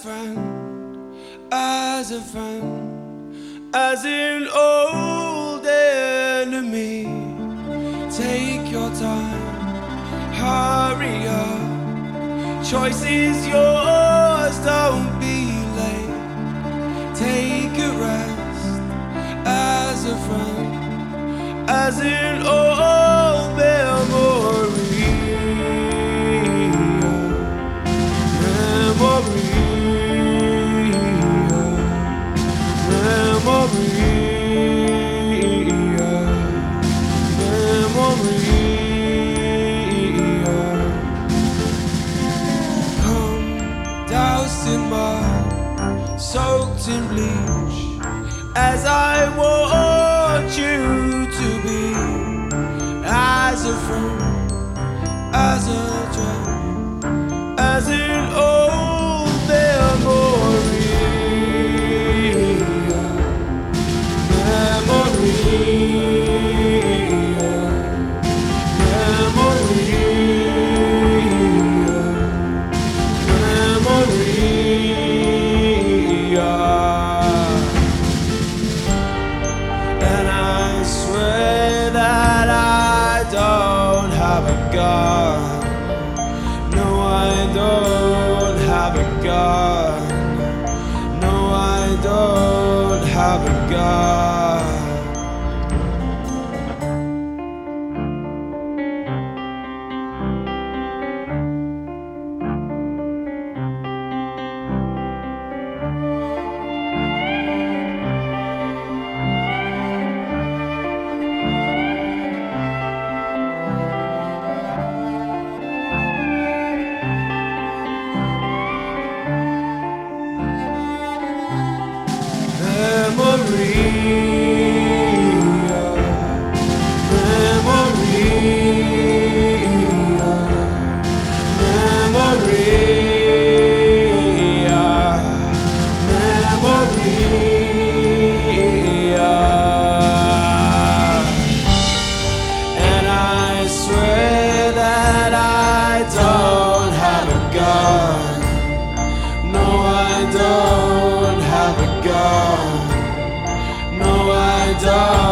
friend, as an old enemy. Take your time, hurry up. Choice is yours, don't be late. Take a rest, as a friend, as an old memory. Soaked in bleach, as I want you to be, as a friend, as a dream, as an old memory. And I swear that I don't have a gun. No, I don't have a gun. No, I don't have a gun. And I swear that I don't have a gun. No, I don't have a gun. No, I don't.